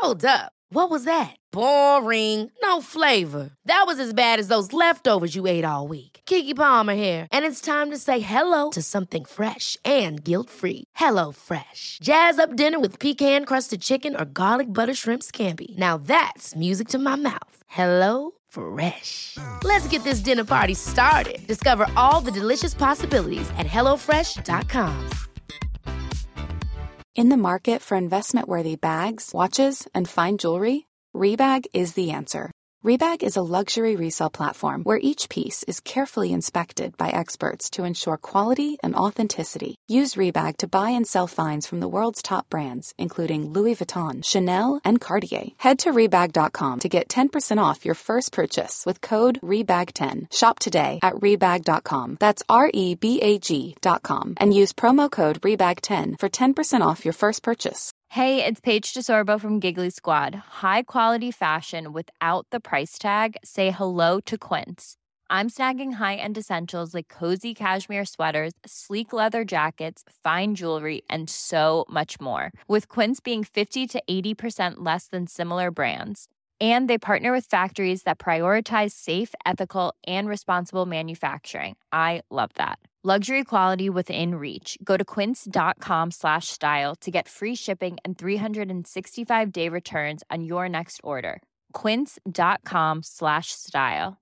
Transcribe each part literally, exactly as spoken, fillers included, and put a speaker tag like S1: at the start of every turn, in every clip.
S1: Hold up. What was that? Boring. No flavor. That was as bad as those leftovers you ate all week. Keke Palmer here, and it's time to say hello to something fresh and guilt-free. Hello Fresh. Jazz up dinner with pecan-crusted chicken or garlic butter shrimp scampi. Now that's music to my mouth. Hello Fresh. Let's get this dinner party started. Discover all the delicious possibilities at hello fresh dot com.
S2: In the market for investment-worthy bags, watches, and fine jewelry, Rebag is the answer. Rebag is a luxury resale platform where each piece is carefully inspected by experts to ensure quality and authenticity. Use Rebag to buy and sell finds from the world's top brands, including Louis Vuitton, Chanel, and Cartier. Head to Rebag dot com to get ten percent off your first purchase with code rebag ten. Shop today at Rebag dot com. That's R E B A G dot com. And use promo code rebag ten for ten percent off your first purchase.
S3: Hey, it's Paige DeSorbo from Giggly Squad. High quality fashion without the price tag. Say hello to Quince. I'm snagging high-end essentials like cozy cashmere sweaters, sleek leather jackets, fine jewelry, and so much more. With Quince being fifty to eighty percent less than similar brands. And they partner with factories that prioritize safe, ethical, and responsible manufacturing. I love that. Luxury quality within reach. Go to quince dot com slash style to get free shipping and three sixty-five day returns on your next order. quince dot com slash style.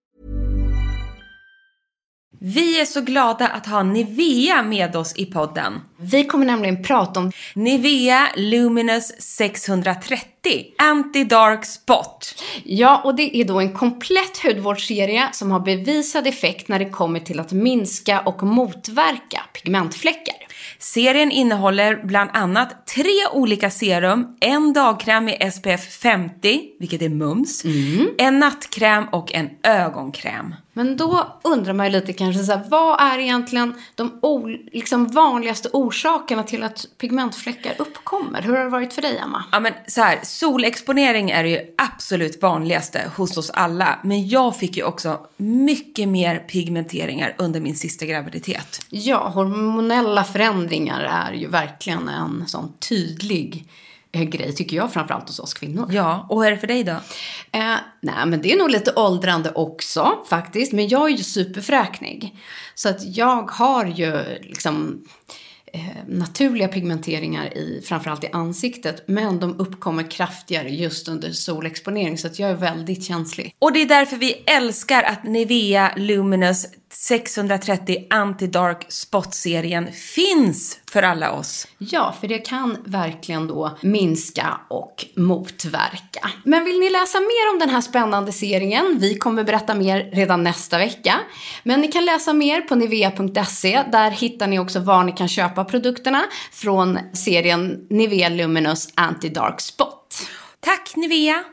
S4: Vi är så glada att ha Nivea med oss i podden.
S5: Vi kommer nämligen prata om
S4: Nivea Luminous sexhundratrettio Anti-Dark Spot.
S5: Ja, och det är då en komplett hudvårdsserie som har bevisad effekt när det kommer till att minska och motverka pigmentfläckar.
S4: Serien innehåller bland annat tre olika serum, en dagkräm med S P F femtio, vilket är mums, mm. en nattkräm och en ögonkräm.
S5: Men då undrar man ju lite kanske så här, vad är egentligen de o- liksom vanligaste orsakerna till att pigmentfläckar uppkommer? Hur har det varit för dig, Emma?
S4: Ja, men så här, solexponering är ju absolut vanligaste hos oss alla. Men jag fick ju också mycket mer pigmenteringar under min sista graviditet.
S5: Ja, hormonella förändringar är ju verkligen en sån tydlig grej, tycker jag, framförallt hos oss kvinnor.
S4: Ja, och hur är det för dig då?
S5: Eh, nej, men det är nog lite åldrande också, faktiskt. Men jag är ju superfräknig. Så att jag har ju liksom eh, naturliga pigmenteringar i, framförallt i ansiktet. Men de uppkommer kraftigare just under solexponering. Så att jag är väldigt känslig.
S4: Och det är därför vi älskar att Nivea Luminous sexhundratrettio Anti-Dark Spot-serien finns för alla oss.
S5: Ja, för det kan verkligen då minska och motverka. Men vill ni läsa mer om den här spännande serien? Vi kommer berätta mer redan nästa vecka. Men ni kan läsa mer på nivea punkt se. Där hittar ni också var ni kan köpa produkterna från serien Nivea Luminous Anti-Dark Spot.
S4: Tack Nivea!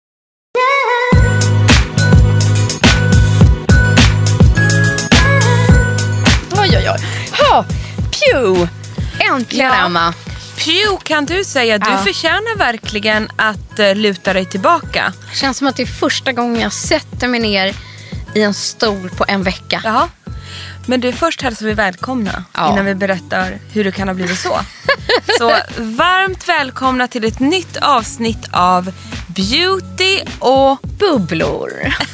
S5: Oj, oj, oj. Ha, pew! Äntligen,
S4: ja.
S5: Emma.
S4: Pew, kan du säga. Du ja. förtjänar verkligen att uh, luta dig tillbaka.
S5: Känns som att det är första gången jag sätter mig ner i en stol på en vecka.
S4: Ja. Men du, först hälsar vi välkomna ja. innan vi berättar hur det kan ha blivit så. Så varmt välkomna till ett nytt avsnitt av Beauty och
S5: bubblor.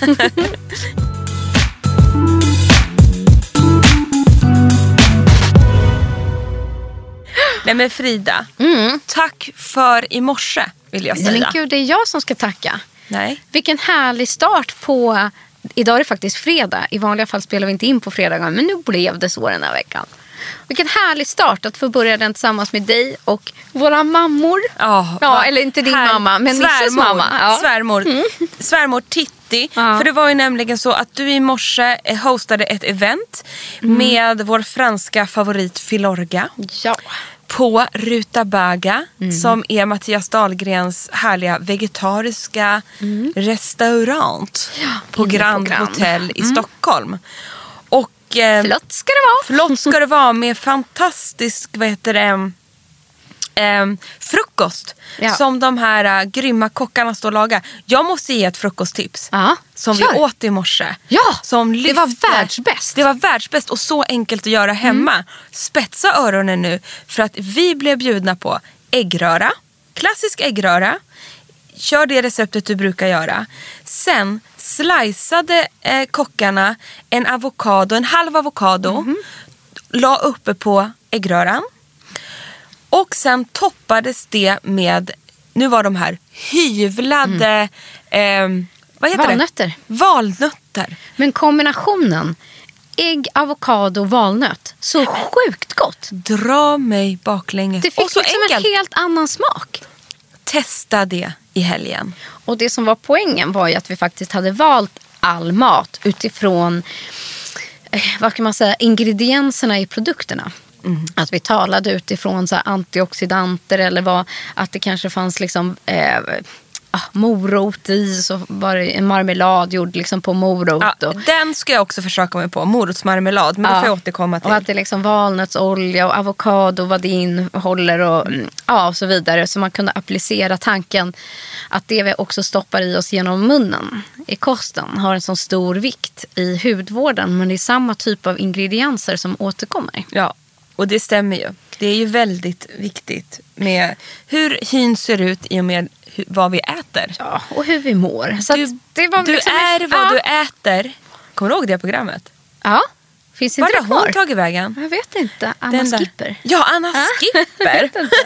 S4: Nej men Frida,
S5: mm.
S4: tack för i morse vill jag säga.
S5: Nej men gud, det är jag som ska tacka.
S4: Nej.
S5: Vilken härlig start på, idag är det faktiskt fredag. I vanliga fall spelar vi inte in på fredagar, men nu blev det så den här veckan. Vilken härlig start att få börja den tillsammans med dig och våra mammor.
S4: Oh,
S5: ja, eller inte din här, mamma, men Nisses mamma. Ja.
S4: Svärmor, mm. svärmor Titti. Ja. För det var ju nämligen så att du i morse hostade ett event mm. med vår franska favorit Filorga.
S5: Ja.
S4: På Rutabaga, mm. som är Mattias Dahlgrens härliga vegetariska mm. restaurant
S5: ja,
S4: på Grand
S5: Grand
S4: Hotel i
S5: mm.
S4: Stockholm. Och eh,
S5: flott ska det vara.
S4: Flott ska det vara med fantastisk, vad heter det, eh, frukost ja. som de här uh, grymma kockarna står och lagar. Jag måste ge ett frukosttips.
S5: Ja,
S4: som
S5: kör.
S4: vi åt i morse.
S5: Ja,
S4: som lyfte,
S5: det var världsbäst.
S4: Det var världsbäst och så enkelt att göra hemma. Mm. Spetsa öronen nu för att vi blev bjudna på äggröra, klassisk äggröra. Kör det receptet du brukar göra. Sen sliceade eh, kockarna en avokado, en halv avokado. Mm-hmm. La uppe på äggröran. Och sen toppades det med, nu var de här hyvlade, mm. eh, vad heter
S5: valnötter.
S4: det? Valnötter.
S5: Men kombinationen ägg, avokado, valnöt, så sjukt gott.
S4: Dra mig baklänges.
S5: Det fick
S4: och så
S5: liksom
S4: enkelt.
S5: En helt annan smak.
S4: Testa det i helgen.
S5: Och det som var poängen var ju att vi faktiskt hade valt all mat utifrån, eh, vad kan man säga, ingredienserna i produkterna. Mm. Att vi talade utifrån så här antioxidanter eller vad, att det kanske fanns liksom eh, ah, morot i, så var det en marmelad gjord liksom på morot.
S4: Ja,
S5: och,
S4: den ska jag också försöka mig på, morotsmarmelad, men ja, det får jag återkomma till.
S5: Och att det liksom valnötsolja och avokado, vad det innehåller och, ja, och så vidare. Så man kunde applicera tanken att det vi också stoppar i oss genom munnen i kosten har en sån stor vikt i hudvården, men det är samma typ av ingredienser som återkommer.
S4: Ja. Och det stämmer ju. Det är ju väldigt viktigt med hur hyn ser ut i och med hu- vad vi äter.
S5: Ja, och hur vi mår. Så
S4: du
S5: att det var
S4: du
S5: liksom
S4: är
S5: ett,
S4: vad
S5: ja.
S4: du äter. Kommer du ihåg det programmet?
S5: Ja, finns inte
S4: var
S5: det
S4: har hon
S5: kvar?
S4: tagit vägen?
S5: Jag vet inte. Anna
S4: Den där.
S5: Skipper.
S4: Ja, Anna
S5: Ja.
S4: Skipper.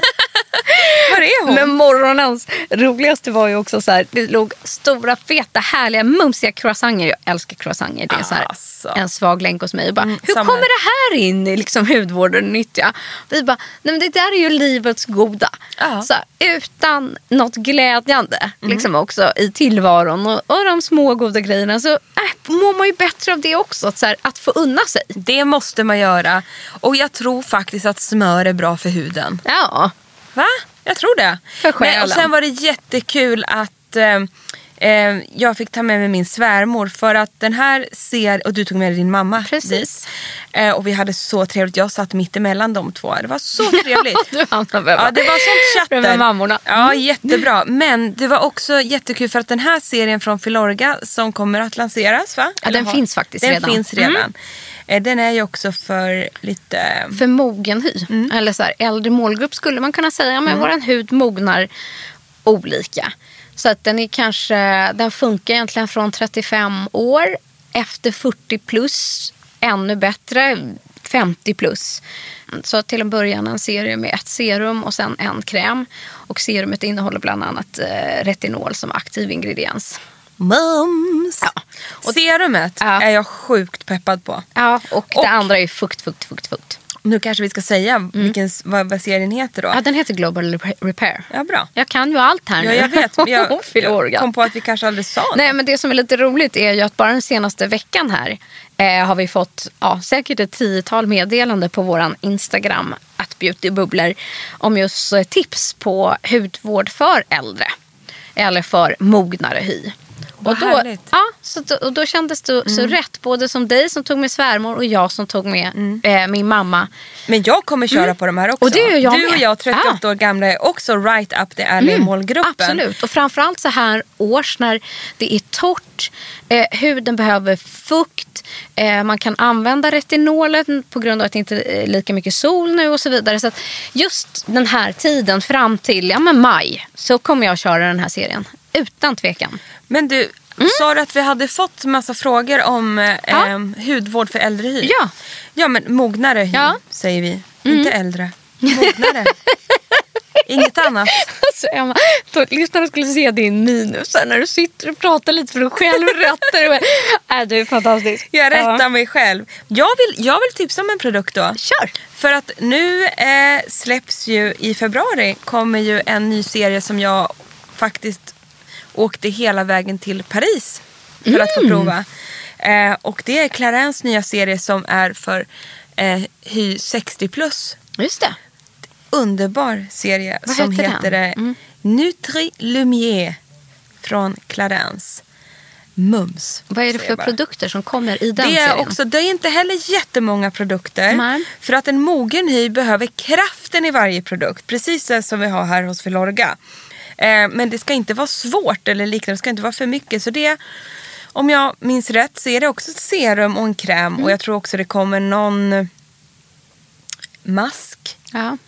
S4: Var är hon?
S5: Men morgonens roligaste var ju också så här, det låg stora, feta, härliga, mumsiga croissanter. Jag älskar croissanter. Det är så här,
S4: alltså.
S5: en svag länk hos mig. Och bara,
S4: Mm,
S5: hur
S4: samma.
S5: kommer det här in i liksom hudvården och nyttja? Vi bara, nej men det där är ju livets goda.
S4: Ja.
S5: Så här, utan något glädjande mm. liksom också i tillvaron och, och de små goda grejerna, så äh, mår man ju bättre av det också. Att, så här, att få unna sig.
S4: Det måste man göra. Och jag tror faktiskt att smör är bra för huden.
S5: Ja.
S4: Va? Jag tror det.
S5: För själen.
S4: Men, och sen var det jättekul att eh, eh, jag fick ta med mig min svärmor. För att den här ser, och du tog med dig din mamma.
S5: Precis.
S4: Eh, och vi hade så trevligt. Jag satt mitt emellan de två. Det var så trevligt.
S5: Du hamnade
S4: ja, det var sånt chatter.
S5: med mammorna.
S4: Ja, jättebra. Men det var också jättekul för att den här serien från Filorga som kommer att lanseras, va?
S5: Ja, den
S4: har,
S5: finns faktiskt
S4: den
S5: redan.
S4: Den finns redan.
S5: Mm.
S4: Den är ju också för lite...
S5: För mogen hy. Mm. Eller så här, äldre målgrupp skulle man kunna säga. Men mm. våran hud mognar olika. Så att den är kanske... Den funkar egentligen från trettiofem år. Efter fyrtio plus. Ännu bättre. femtio plus. Så till en början en serie med ett serum och sen en kräm. Och serumet innehåller bland annat eh, retinol som aktiv ingrediens.
S4: Mums!
S5: Ja.
S4: Och serumet ja. är jag sjukt peppad på.
S5: Ja, och, och det andra är fukt, fukt, fukt, fukt.
S4: Nu kanske vi ska säga mm. vilken, vad, vad serien heter då.
S5: Ja, den heter Global Repair.
S4: Ja, bra.
S5: Jag kan ju allt här
S4: ja,
S5: nu.
S4: jag vet. Jag,
S5: jag
S4: kom på att vi kanske aldrig sa
S5: Nej,
S4: något.
S5: men det som är lite roligt är ju att bara den senaste veckan här eh, har vi fått ja, säkert ett tiotal meddelande på våran Instagram att beautybubblor om just eh, tips på hudvård för äldre eller för mognare hy. Och då, ja, så då, och då kändes det mm. så rätt, både som dig som tog med svärmor och jag som tog med mm. eh, min mamma.
S4: Men jag kommer köra mm. på de här också.
S5: Och det gör jag
S4: du och
S5: med.
S4: jag, trettioåtta ja. år gamla, är också right up the alley mm. målgruppen.
S5: Absolut, och framförallt så här års när det är torrt, eh, huden behöver fukt, eh, man kan använda retinolet på grund av att det inte är lika mycket sol nu och så vidare. Så att just den här tiden fram till ja, men maj så kommer jag köra den här serien. Utan tvekan.
S4: Men du, mm. sa du att vi hade fått massa frågor om ja. eh, hudvård för äldre hy?
S5: Ja.
S4: Ja, men mognare hy, ja. säger vi. Mm. Inte äldre. Mognare. Inget annat.
S5: Alltså, Emma, då, lyssnarna skulle se din minus när du sitter och pratar lite för dig själv och rättar. Äh, du är fantastisk.
S4: Jag rättar ja. mig själv. Jag vill, jag vill tipsa om en produkt då.
S5: Kör.
S4: För att nu eh, släpps ju i februari kommer ju en ny serie som jag faktiskt åkte hela vägen till Paris för mm. att få prova. Eh, och det är Clarins nya serie som är för eh, hy sextio plus.
S5: Just det.
S4: Underbar serie. Vad som heter, heter det mm. Nutri Lumière från Clarins. Mums.
S5: Vad är det för produkter som kommer i den
S4: det är
S5: serien?
S4: Också, det är inte heller jättemånga produkter.
S5: Nej.
S4: För att en mogen hy behöver kraften i varje produkt. Precis som vi har här hos Filorga. Eh, men det ska inte vara svårt eller liknande. Det ska inte vara för mycket. Så det, om jag minns rätt, så är det också ett serum och en kräm. Mm. Och jag tror också det kommer någon mask.
S5: Ja.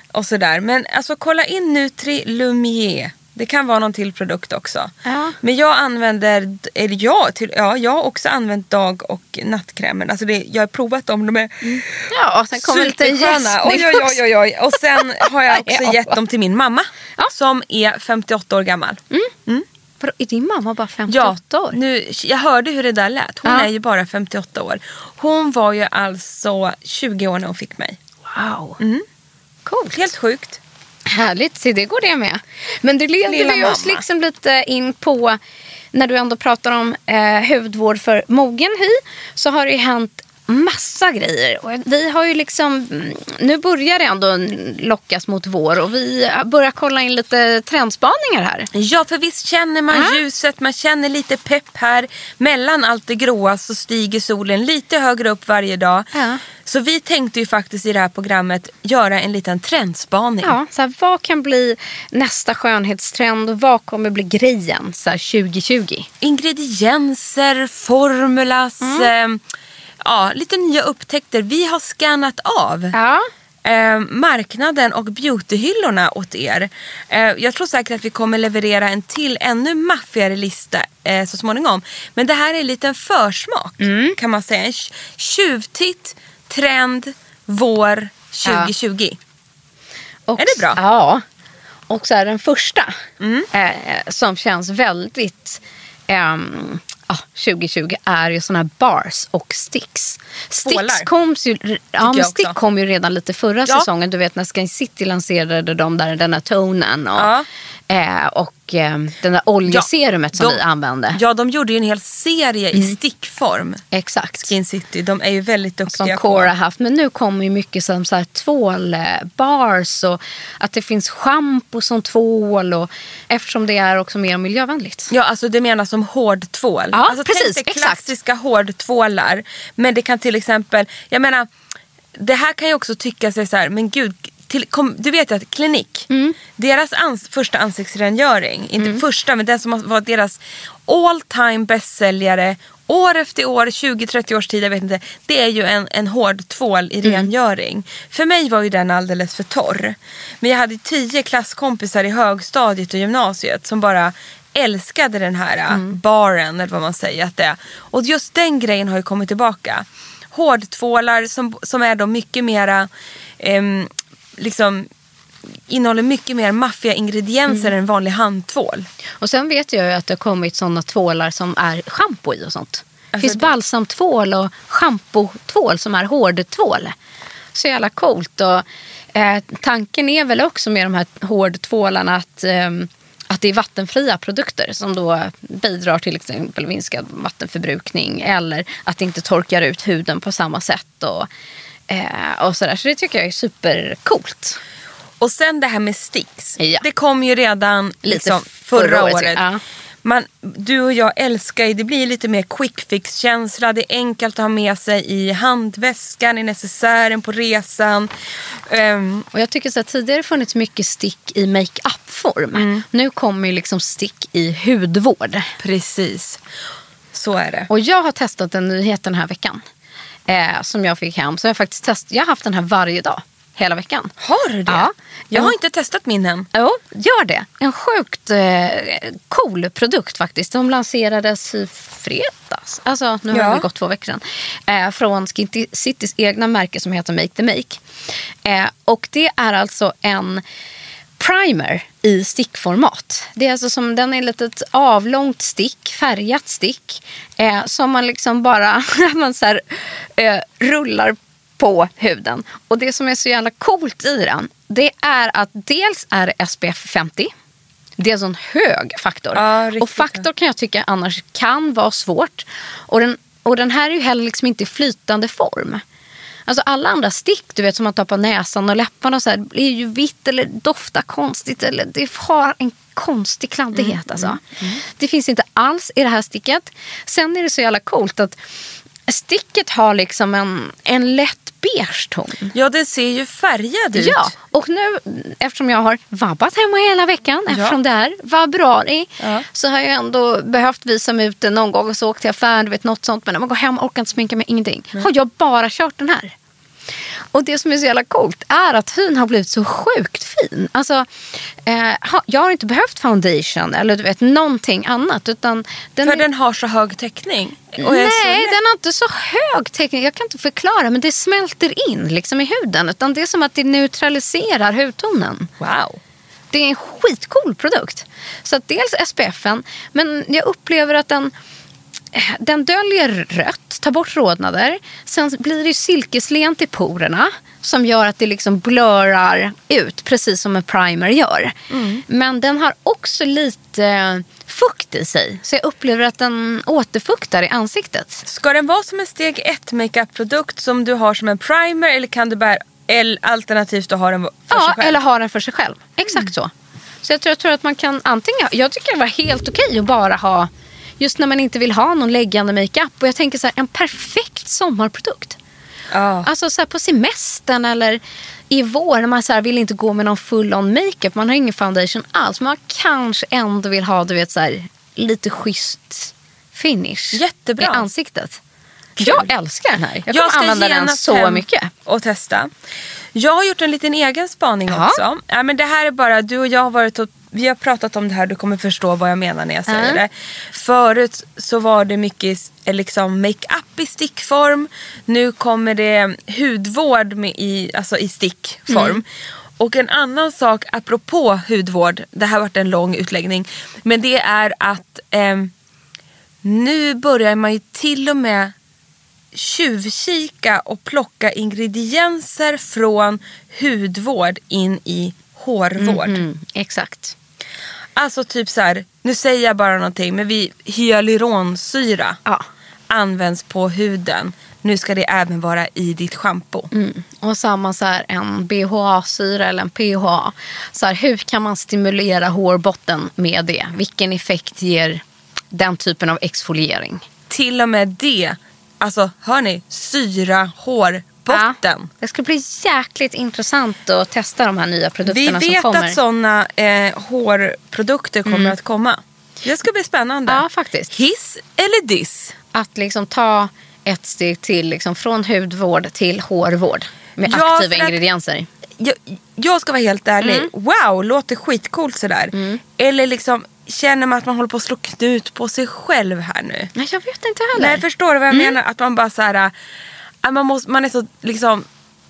S4: och sådär. Men alltså kolla in Nutri Lumier. Det kan vara någon till produkt också.
S5: Ja.
S4: Men jag använder, eller jag, till, ja, jag har också använt dag- och nattkrämen. Alltså det, jag har provat dem, de är
S5: mm. Ja, och sen kommer lite
S4: supersköna. Oj, oj, oj, oj, oj. Och sen har jag också ja. gett dem till min mamma. Ja. Som är femtioåtta år gammal.
S5: Mm. Mm. För är din mamma bara femtioåtta
S4: ja,
S5: år?
S4: Nu, jag hörde hur det där lät. Hon ja. är ju bara femtioåtta år. Hon var ju alltså tjugo år när hon fick mig.
S5: Wow.
S4: Mm.
S5: Coolt.
S4: Helt sjukt.
S5: Härligt, så det går det med. Men det leder
S4: Lilla
S5: vi oss
S4: mamma.
S5: liksom lite in på, när du ändå pratar om eh, hudvård för mogen hy, så har det ju hänt massa grejer. Och vi har ju liksom, nu börjar det ändå lockas mot vår och vi börjar kolla in lite trendspaningar här.
S4: Ja, för visst känner man
S5: äh?
S4: ljuset, man känner lite pepp här. Mellan allt det gråa så stiger solen lite högre upp varje dag.
S5: Äh.
S4: Så vi tänkte ju faktiskt i det här programmet göra en liten trendspaning.
S5: Ja, så här, vad kan bli nästa skönhetstrend och vad kommer bli grejen så här tjugo tjugo?
S4: Ingredienser, formulas, mm. eh, ja, lite nya upptäckter. Vi har skannat av
S5: ja.
S4: eh, marknaden och beautyhyllorna åt er. Eh, jag tror säkert att vi kommer leverera en till ännu maffigare lista eh, så småningom. Men det här är en liten försmak mm. kan man säga. En tjuvtitt, trend, vår tjugo tjugo. Ja.
S5: Och,
S4: är det bra?
S5: Ja. Och så är den första
S4: mm.
S5: eh, som känns väldigt... Um, ah, tjugo tjugo är ju såna här bars och sticks. Sticks kom ju, ja, men stick kom ju redan lite förra ja. säsongen. Du vet när Skin City lanserade de där, den här tonen och,
S4: ja.
S5: eh, och eh, den där oljeserumet ja, som
S4: de,
S5: vi använde.
S4: Ja, de gjorde ju en hel serie mm. i stickform.
S5: Exakt.
S4: Skin City, de är ju väldigt duktiga.
S5: Som Cora haft, men nu kommer ju mycket som så här tvålbars och att det finns shampoo som tvål och eftersom det är också mer miljövänligt.
S4: Ja, alltså det menas som hård tvål.
S5: Ja,
S4: alltså,
S5: precis,
S4: tänk dig
S5: exakt.
S4: klassiska hårdtvålar. Men det kan till exempel, jag menar, det här kan ju också tycka sig så här, men gud, till, kom, du vet att Klinik, mm. deras ans, första ansiktsrengöring, inte mm. första, men den som var deras all time bästsäljare år efter år, tjugo trettio års tid, jag vet inte, det är ju en, en hård tvål i rengöring. Mm. För mig var ju den alldeles för torr. Men jag hade tio klasskompisar i högstadiet och gymnasiet som bara älskade den här mm. baren, eller vad man säger att det är. Och just den grejen har ju kommit tillbaka. Hårdtvålar som, som är då mycket mera eh, liksom innehåller mycket mer maffiga ingredienser mm. än vanlig handtvål.
S5: Och sen vet jag ju att det har kommit sådana tvålar som är shampoo i och sånt. Det
S4: alltså
S5: finns balsamtvål och shampootvål som är hårdtvål. Så jävla coolt. Och eh, tanken är väl också med de här hårdtvålarna att eh, att det är vattenfria produkter som då bidrar till exempel minskad vattenförbrukning eller att det inte torkar ut huden på samma sätt och, eh, och sådär. Så det tycker jag är supercoolt.
S4: Och sen det här med sticks.
S5: Ja.
S4: Det kom ju redan liksom, förra, förra året. året. Ja. Man, du och jag älskar ju, det blir lite mer quick fix känsla. Det är enkelt att ha med sig i handväskan, i necessären, på resan. Um,
S5: och jag tycker så att tidigare funnits mycket stick i make-up-form. Mm. Nu kommer ju liksom stick i hudvård.
S4: Precis, så är det.
S5: Och jag har testat en nyhet den här veckan. Eh, som jag fick hem. Så jag har faktiskt testat, jag har haft den här varje dag. Hela veckan.
S4: Har du det?
S5: Ja.
S4: Jag har inte testat min än.
S5: Jo, gör det. En sjukt eh, cool produkt faktiskt. De lanserades i fredags. Alltså, nu har
S4: ja.
S5: det gått två veckor sedan. Eh, från Skin Citys egna märke som heter Make the Make. Eh, och det är alltså en primer i stickformat. Det är alltså som, den är ett litet avlångt stick, färgat stick. Eh, som man liksom bara man så här, eh, rullar på huden. Och det som är så jävla coolt i den, det är att dels är det S P F femtio. Det är en sån hög faktor.
S4: Ja,
S5: och faktor kan jag tycka annars kan vara svårt. Och den, och den här är ju heller liksom inte i flytande form. Alltså alla andra stick, du vet, som man tar på näsan och läpparna och så här, är ju vitt eller doftar konstigt eller det har en konstig kladdighet mm, alltså. Mm, mm. Det finns inte alls i det här sticket. Sen är det så jävla coolt att sticket har liksom en, en lätt beige ton.
S4: Ja, det ser ju färgad ut.
S5: Ja, och nu eftersom jag har vabbat hemma hela veckan, ja. eftersom det är februari, ja. så har jag ändå behövt visa mig ut någon gång och så åkt till affären, du vet, något sånt. Men när man går hem och orkar inte sminka mig, ingenting. Mm. Har jag bara kört den här. Och det som är så jävla coolt är att hyn har blivit så sjukt fin. Alltså, eh, jag har inte behövt foundation eller du vet, någonting annat. Utan den
S4: För
S5: är...
S4: den har så hög täckning. Och
S5: Nej,
S4: så...
S5: den har inte så hög täckning. Jag kan inte förklara, men det smälter in liksom i huden. Utan det är som att det neutraliserar hudtonen.
S4: Wow.
S5: Det är en skitcool produkt. Så att dels S P F:en, men jag upplever att den, den döljer rött, tar bort rodnader. Sen blir det silkeslent i porerna som gör att det liksom blurrar ut, precis som en primer gör. Mm. Men den har också lite fukt i sig, så jag upplever att den återfuktar i ansiktet.
S4: Ska den vara som en steg ett makeup-produkt som du har som en primer, eller kan du bära eller alternativt att ha den för
S5: ja,
S4: sig själv?
S5: Eller ha den för sig själv. Exakt mm. så. Så jag tror, jag tror att man kan antingen... Jag tycker det var helt okej att bara ha... Just när man inte vill ha någon läggande makeup. Och jag tänker så här, en perfekt sommarprodukt.
S4: Oh.
S5: Alltså så här på semestern eller i vår när man så här vill inte gå med någon full-on makeup. Man har ingen foundation alls. Men man kanske ändå vill ha, du vet, så här, lite schysst finish.
S4: Jättebra.
S5: I ansiktet. Kul. Jag älskar den här. Jag kommer
S4: jag ska
S5: använda den så mycket.
S4: Och testa. Jag har gjort en liten egen spaning
S5: Aha.
S4: också. Ja, men det här är bara, du och jag har varit och, vi har pratat om det här, du kommer förstå vad jag menar när jag säger mm. det. Förut så var det mycket liksom make-up i stickform. Nu kommer det hudvård med i, alltså i stickform. Mm. Och en annan sak apropå hudvård, det här har varit en lång utläggning, men det är att eh, nu börjar man ju till och med tjuvkika och plocka ingredienser från hudvård in i hårvård.
S5: Mm, mm, exakt.
S4: Alltså typ så här, nu säger jag bara någonting, men vi hyaluronsyra
S5: ja.
S4: används på huden. Nu ska det även vara i ditt shampoo.
S5: Mm. Och samma så här, en B H A-syra eller en P H A. Så här, hur kan man stimulera hårbotten med det? Vilken effekt ger den typen av exfoliering?
S4: Till och med det. Alltså, hörni, syra hårbotten. Ja,
S5: det ska bli jäkligt intressant att testa de här nya produkterna som kommer.
S4: Vi vet att sådana eh, hårprodukter kommer mm. att komma. Det ska bli spännande.
S5: Ja, faktiskt.
S4: Hiss eller diss?
S5: Att liksom ta ett steg till liksom, från hudvård till hårvård med
S4: ja,
S5: aktiva ingredienser.
S4: Jag, jag ska vara helt ärlig. Mm. Wow, låter skitcoolt sådär. Mm. Eller liksom... Känner man att man håller på att slå knut på sig själv här nu?
S5: Nej, jag vet inte heller.
S4: Nej, förstår du vad jag
S5: mm.
S4: menar? Att man bara så här, äh, man, måste, man är så liksom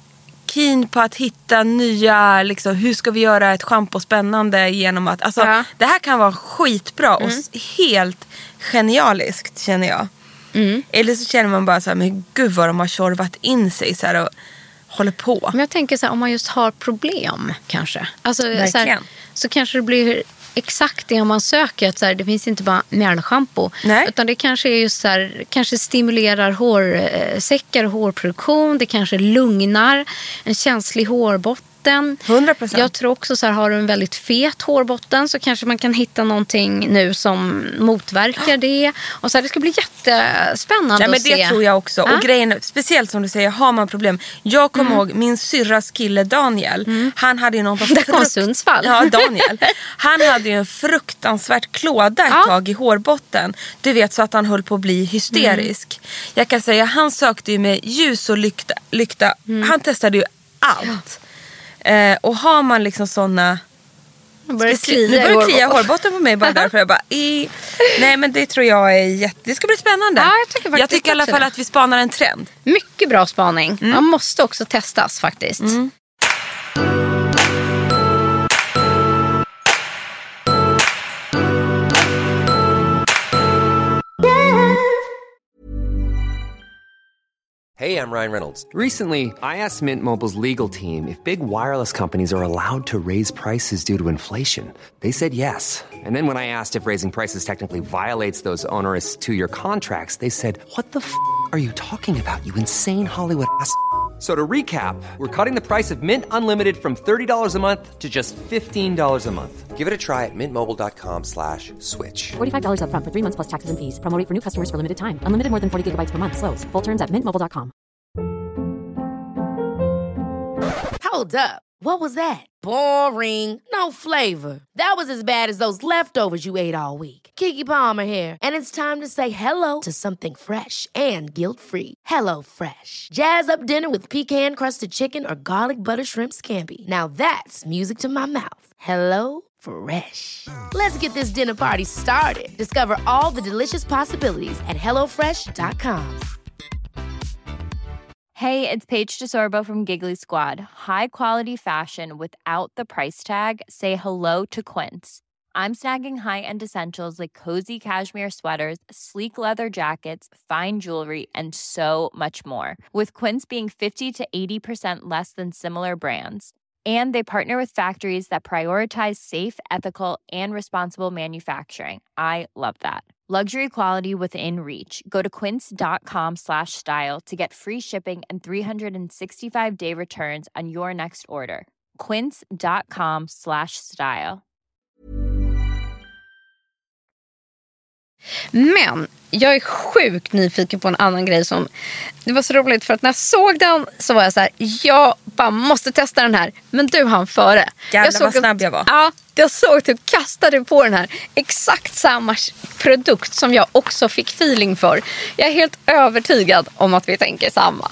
S4: keen på att hitta nya, liksom, hur ska vi göra ett shampoo spännande genom att, alltså ja. Det här kan vara skitbra mm. och helt genialiskt, känner jag. Mm. Eller så känner man bara så här, men gud vad de har tjorvat in sig så här och håller på.
S5: Men jag tänker så här, om man just har problem kanske. Alltså så, här, så kanske det blir exakt det man söker, att så här, det finns inte bara mjölkschampo, utan det kanske är just så här, kanske stimulerar hårsäckar och hårproduktion, det kanske lugnar en känslig hårbotten.
S4: hundra procent.
S5: Jag tror också så här, har du en väldigt fet hårbotten så kanske man kan hitta någonting nu som motverkar det. Och så här, det ska bli jättespännande
S4: ja, men
S5: att
S4: det
S5: se.
S4: Det tror jag också.
S5: Ah?
S4: Och grejen, speciellt som du säger, har man problem. Jag kommer mm. ihåg min syrras kille Daniel. Mm. Han hade ju någon
S5: frukt... Där kom Sundsvall.
S4: Ja, Daniel. Han hade ju en fruktansvärt klåda ett ja. tag i hårbotten. Du vet, så att han höll på att bli hysterisk. Mm. Jag kan säga, han sökte ju med ljus och lykta. lykta. Mm. Han testade ju allt. Ja. Eh, och har man liksom såna
S5: nu börjar
S4: speci-
S5: det
S4: klia, klia hårbotten på mig bara därför jag bara i... nej, men det tror jag är jätte... det ska bli spännande.
S5: Ja, jag tycker,
S4: jag tycker i alla fall det. Att vi spanar en trend.
S5: Mycket bra spaning. Mm. Man måste också testas faktiskt. Mm.
S6: Hey, I'm Ryan Reynolds. Recently, I asked Mint Mobile's legal team if big wireless companies are allowed to raise prices due to inflation. They said yes. And then when I asked if raising prices technically violates those onerous two-year contracts, they said, what the f*** are you talking about, you insane Hollywood ass f- So to recap, we're cutting the price of Mint Unlimited from thirty dollars a month to just fifteen dollars a month. Give it a try at mintmobile.com slash switch.
S7: forty-five dollars up front for three months plus taxes and fees. Promo rate for new customers for limited time. Unlimited more than forty gigabytes per month. Slows full terms at mint mobile dot com.
S1: Hold up. What was that? Boring. No flavor. That was as bad as those leftovers you ate all week. Keke Palmer here, and it's time to say hello to something fresh and guilt-free. Hello Fresh. Jazz up dinner with pecan-crusted chicken or garlic butter shrimp scampi. Now that's music to my mouth. Hello Fresh. Let's get this dinner party started. Discover all the delicious possibilities at hello fresh dot com.
S3: Hey, it's Paige DeSorbo from Giggly Squad. High quality fashion without the price tag. Say hello to Quince. I'm snagging high-end essentials like cozy cashmere sweaters, sleek leather jackets, fine jewelry, and so much more. With Quince being fifty to eighty percent less than similar brands. And they partner with factories that prioritize safe, ethical, and responsible manufacturing. I love that. Luxury quality within reach. Go to quince.com slash style to get free shipping and three sixty-five day returns on your next order. Quince.com slash style.
S5: Men jag är sjukt nyfiken på en annan grej som... Det var så roligt för att när jag såg den så var jag så här, jag bara måste testa den här. Men du hann före.
S4: Jävlar
S5: jag såg
S4: vad snabb jag var.
S5: Ja, jag såg att du kastade på den här. Exakt samma produkt som jag också fick feeling för. Jag är helt övertygad om att vi tänker samma.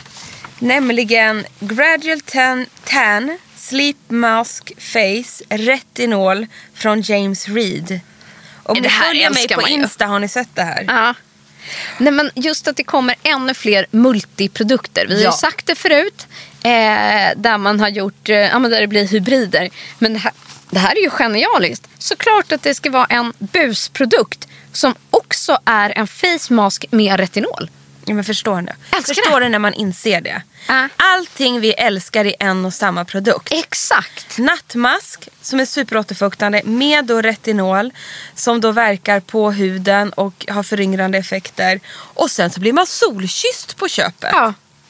S4: Nämligen Gradual Tan, Tan Sleep Mask Face Retinol från James Read. Om ni följer mig på Insta har ni sett det här.
S5: Ja. Nej, men just att det kommer ännu fler multiprodukter. Vi har
S4: ja.
S5: ju sagt det förut. Eh, där man har gjort, eh, ja, men där det blir hybrider. Men det här, det här är ju genialiskt. Såklart att det ska vara en busprodukt som också är en face mask med retinol.
S4: Ja, men förstår ni?
S5: Älskar
S4: förstår
S5: det.
S4: du när man inser det?
S5: Äh.
S4: Allting vi älskar i en och samma produkt.
S5: Exakt.
S4: Nattmask som är superåterfuktande med då retinol som då verkar på huden och har föryngrande effekter. Och sen så blir man solkysst på köpet.
S5: Ja.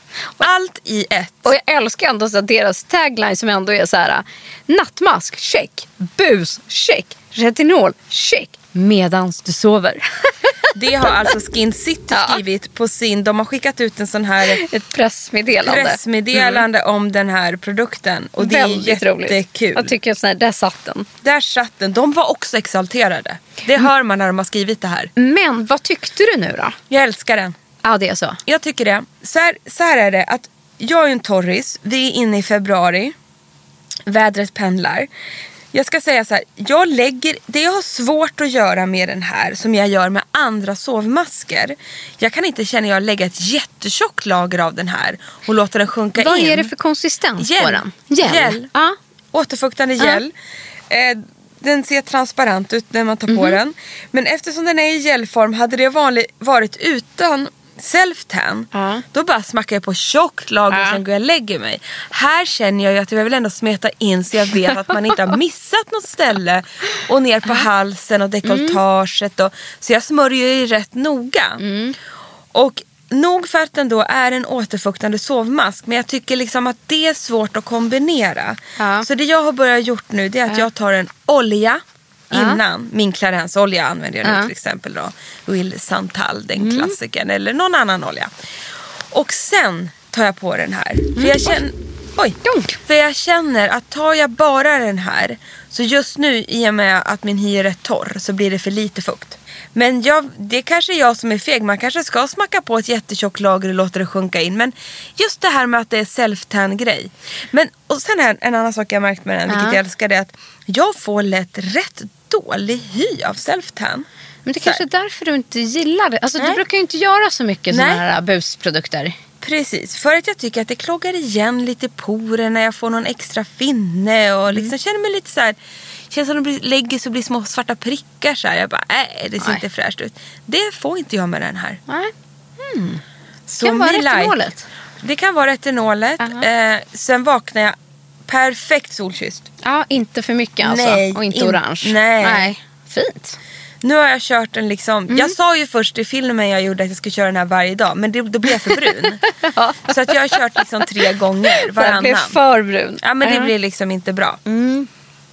S4: Allt i ett.
S5: Och jag älskar ändå så att deras tagline som ändå är så här: nattmask, check. Bus, check. Retinol, check. Medans du sover.
S4: Det har alltså Skin City skrivit på sin... De har skickat ut en sån här...
S5: Ett pressmeddelande.
S4: Pressmeddelande mm. om den här produkten. Och det
S5: väldigt
S4: är jättekul.
S5: Roligt. Jag tycker att där satt den.
S4: Där satt den. De var också exalterade. Det hör man när de har skrivit det här.
S5: Men vad tyckte du nu då?
S4: Jag älskar den.
S5: Ja, det är så.
S4: Jag tycker det. Så här, så här är det att jag är en torris. Vi är inne i februari. Vädret pendlar. Jag ska säga så här, jag lägger, det jag har svårt att göra med den här som jag gör med andra sovmasker. Jag kan inte känna att jag lägger ett jättetjockt lager av den här och låter den sjunka
S5: Vad
S4: in.
S5: Vad är det för konsistens
S4: gel.
S5: på den?
S4: Gel. Gel.
S5: Ja.
S4: Återfuktande gel. Ja. Eh, den ser transparent ut när man tar mm-hmm. på den. Men eftersom den är i gelform hade det vanlig, varit utan self-tan, uh. då bara smackar jag på tjockt lager och uh. sen går jag och lägger mig. Här känner jag ju att jag vill ändå smeta in så jag vet att man inte har missat något ställe och ner på uh. halsen och dekoltaget och, så jag smörjer ju rätt noga. Mm. Och nog för att den då är en återfuktande sovmask, men jag tycker liksom att det är svårt att kombinera. Uh. Så det jag har börjat gjort nu, det är att uh. jag tar en olja innan, uh. min Clarence-olja använder jag nu uh. till exempel då, Will Santal, den mm. klassikern, eller någon annan olja. Och sen tar jag på den här. Mm. För jag känner, oj, för jag känner att tar jag bara den här, så just nu i och med att min hy är rätt torr så blir det för lite fukt. Men jag, det är kanske jag som är feg. Man kanske ska smacka på ett jättetjockt lager och låta det sjunka in. Men just det här med att det är self-tan-grej. Men, och sen här, en annan sak jag har märkt med den, vilket uh. jag älskar, det är att jag får lätt rätt dålig hy av self-tan.
S5: Men det är kanske är därför du inte gillar det. Alltså, du brukar ju inte göra så mycket sådana här busprodukter.
S4: Precis, för att jag tycker att det kloggar igen lite porer när jag får någon extra finne och liksom mm. känner mig lite så här, känns som att det lägger så blir små svarta prickar så här. Jag bara, nej, det ser nej. inte fräscht ut. Det får inte jag med den här.
S5: Nej. Mm.
S4: Så
S5: kan vara
S4: like,
S5: retinolet.
S4: Det kan vara retinolet. Uh-huh. Eh, sen vaknar jag perfekt solkysst.
S5: Ja, inte för mycket alltså.
S4: Nej,
S5: och inte
S4: in,
S5: orange.
S4: Nej.
S5: nej. Fint.
S4: Nu har jag kört den liksom, mm. jag sa ju först i filmen jag gjorde att jag skulle köra den här varje dag, men det, då blev jag för brun. ja. Så att jag har kört liksom tre gånger varannan.
S5: Det blir för brun.
S4: Ja, men uh-huh. det blir liksom inte bra.
S5: Mm.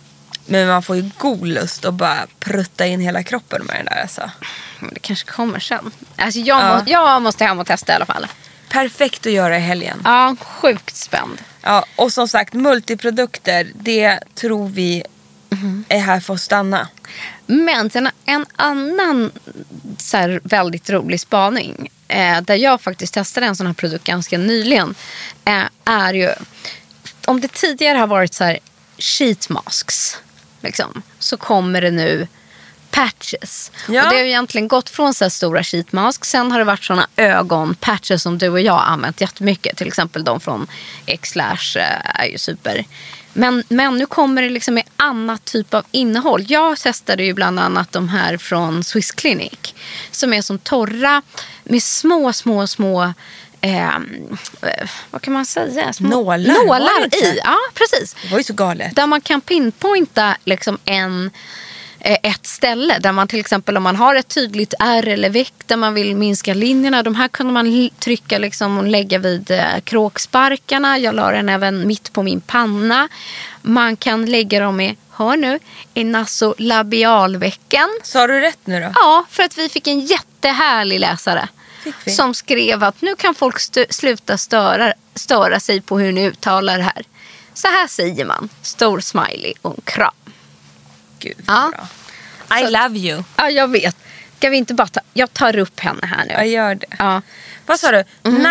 S4: Men man får ju god lust att bara prutta in hela kroppen med den där alltså.
S5: Men det kanske kommer sen. Alltså jag, ja. må, jag måste hem och testa i alla fall.
S4: perfekt att göra i helgen.
S5: Ja, sjukt spänd.
S4: Ja, och som sagt, multiprodukter, det tror vi mm. är här för att stanna.
S5: Men sen en annan så här, väldigt rolig spaning, eh, där jag faktiskt testade en sån här produkt ganska nyligen, eh, är ju, om det tidigare har varit så här sheet masks, liksom, så kommer det nu patches.
S4: Ja.
S5: Och det har ju egentligen gått från så här stora sheet masks. Sen har det varit såna ögonpatches som du och jag har använt jättemycket. Till exempel de från X-Lash är ju super. Men, men nu kommer det liksom med annat typ av innehåll. Jag testade ju bland annat de här från Swiss Clinic, som är som torra med små, små, små Eh, vad kan man säga? Små
S4: nålar,
S5: nålar i. Ja, precis.
S4: Det var ju så galet.
S5: Där man kan pinpointa liksom en, eh, ett ställe. Där man till exempel, om man har ett tydligt ärr eller veck där man vill minska linjerna. De här kunde man trycka liksom och lägga vid eh, kråksparkarna. Jag la den även mitt på min panna. Man kan lägga dem i, hör nu, i nasolabialvecken.
S4: Sa du rätt nu då?
S5: Ja, för att vi fick en jättehärlig läsare som skrev att nu kan folk st- sluta störa, störa sig på hur ni uttalar det här. Så här säger man. Stor smiley och en kram.
S4: Gud,
S5: ja.
S4: bra. I
S5: Så,
S4: love you.
S5: Ja, jag vet. Ska vi inte bara ta... Jag tar upp henne här nu.
S4: Jag gör det.
S5: Ja.
S4: Vad sa du?
S5: Mm.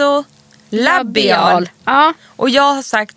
S4: Nasolabial.
S5: Ja.
S4: Och jag har sagt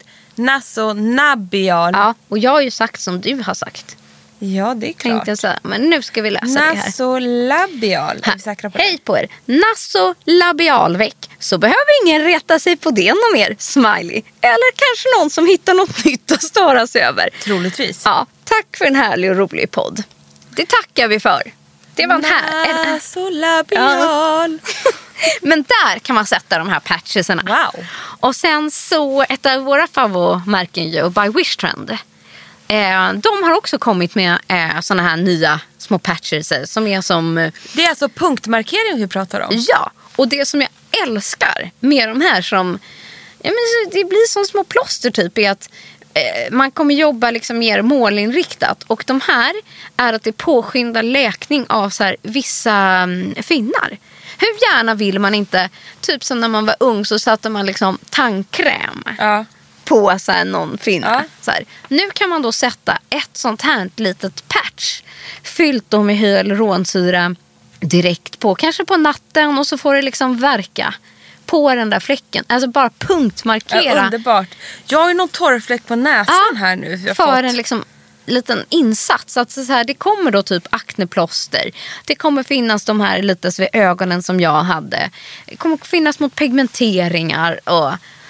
S4: nasonabial.
S5: Ja, och jag har ju sagt som du har sagt.
S4: Ja, det är klart.
S5: Tänkte jag säga, men nu ska vi läsa det här.
S4: Nasolabial. Är vi säkra på det?
S5: Hej på er. Nasolabialveck. Så behöver ingen reta sig på det någon mer. Smiley. Eller kanske någon som hittar något nytt att störa sig över.
S4: Troligtvis.
S5: Ja, tack för en härlig och rolig podd. Det tackar vi för. Det var en här.
S4: Nasolabial.
S5: Ja. Men där kan man sätta de här patchesarna.
S4: Wow.
S5: Och sen så ett av våra favoritmärken ju, By Wish Trend. Eh, de har också kommit med eh, såna här nya små patches som är som... Eh,
S4: det är alltså punktmarkering vi pratar om?
S5: Ja, och det som jag älskar med de här som... Ja, men det blir som små plåster typ, är att eh, man kommer jobba liksom mer målinriktat. Och de här är att det påskyndar läkning av så här, vissa um, finnar. Hur gärna vill man inte, typ som när man var ung så satte man liksom tandkräm.
S4: Ja.
S5: På så här, någon finna.
S4: Ja.
S5: Så här. Nu kan man då sätta ett sånt här litet patch fyllt då med hyaluronsyra direkt på, kanske på natten, och så får det liksom verka på den där fläcken. Alltså bara punktmarkera.
S4: Ja, underbart. Jag har ju någon torrfläck på näsan ja, här nu. Jag
S5: för
S4: fått...
S5: en liksom liten insats. Att så här, det kommer då typ akneplåster. Det kommer finnas de här lite vid ögonen som jag hade. Det kommer finnas mot pigmenteringar och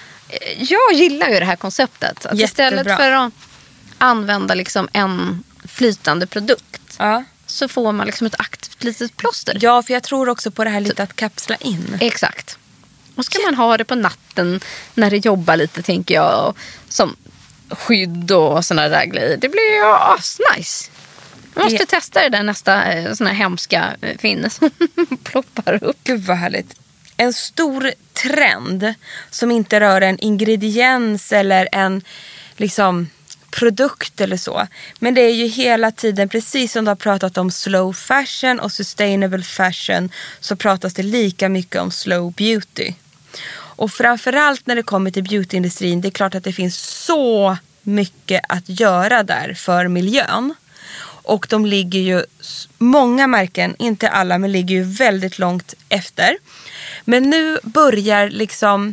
S5: jag gillar ju det här konceptet. Att istället för att använda liksom en flytande produkt
S4: ja.
S5: så får man liksom ett aktivt litet plåster.
S4: Ja, för jag tror också på det här lite att kapsla in.
S5: Exakt. Och ska man ha det på natten när det jobbar lite, tänker jag, som skydd och såna där grejer. Det blir ju asnice. Jag måste det... testa det där nästa såna här hemska finne som ploppar upp.
S4: Gud vad härligt. En stor trend som inte rör en ingrediens eller en liksom produkt eller så. Men det är ju hela tiden, precis som du har pratat om slow fashion och sustainable fashion, så pratas det lika mycket om slow beauty. Och framförallt när det kommer till beautyindustrin, det är klart att det finns så mycket att göra där för miljön. Och de ligger ju, många märken, inte alla, men ligger ju väldigt långt efter. Men nu börjar liksom